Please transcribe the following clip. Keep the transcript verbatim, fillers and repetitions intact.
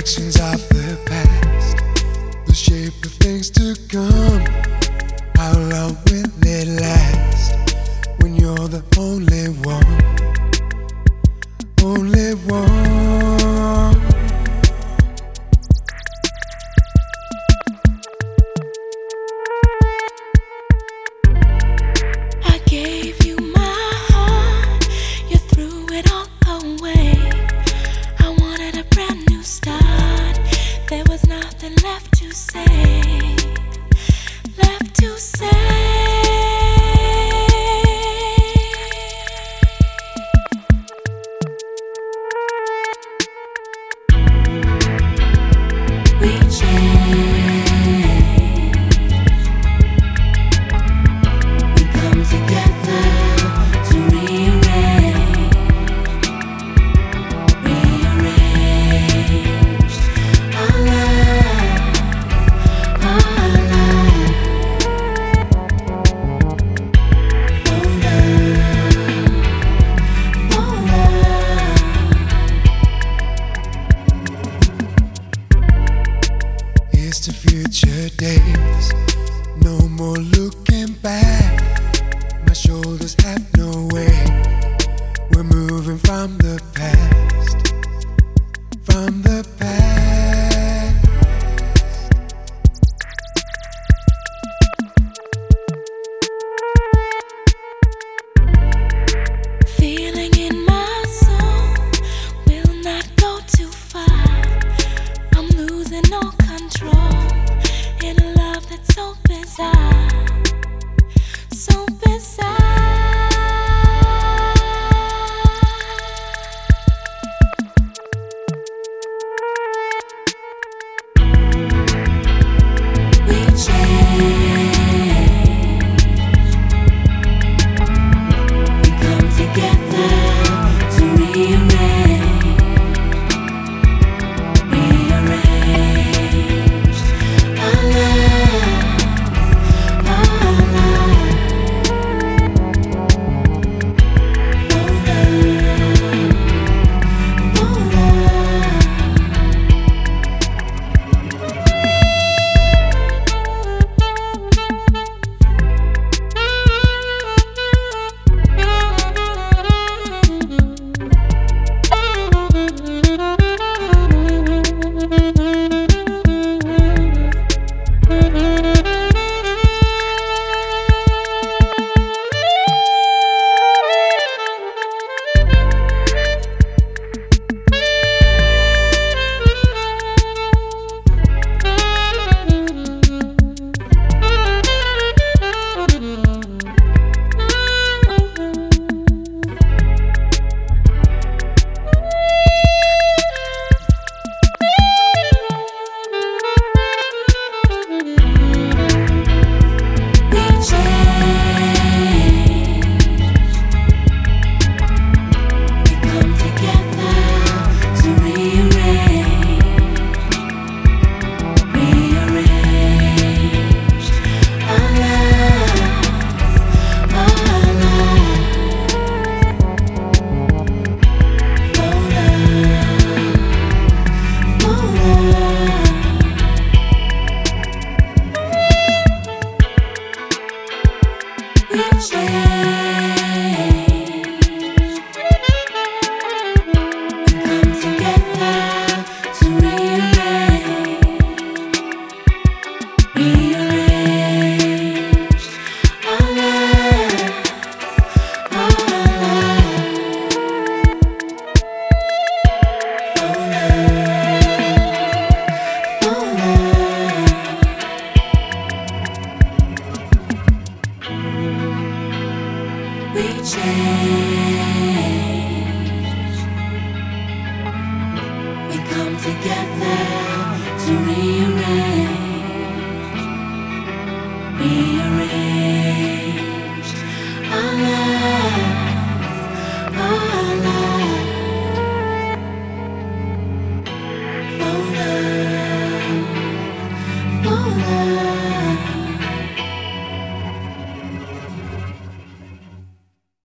reflections of the past, the shape of things to come. How long will it last when you're the only one, only one? I gave you my heart, you threw it all away. I wanted a brand new start, there was nothing left to say, left to say. We change, we come together to rearrange, rearrange our lives, our lives for love, for love. Here's to future days, no more looking back. My shoulders have no weight. We're moving from the past, from the past. Feeling in my soul will not go too far. I'm losing all control in a love that's so bizarre, so bizarre. We change, we come together to rearrange, rearrange our lives, our lives for love, for love. We change, we come together to rearrange, rearrange our lives, our lives for love, for love. We change, we come together to rearrange, rearrange our lives, our lives for love, for love. We change, we come together to rearrange, rearrange.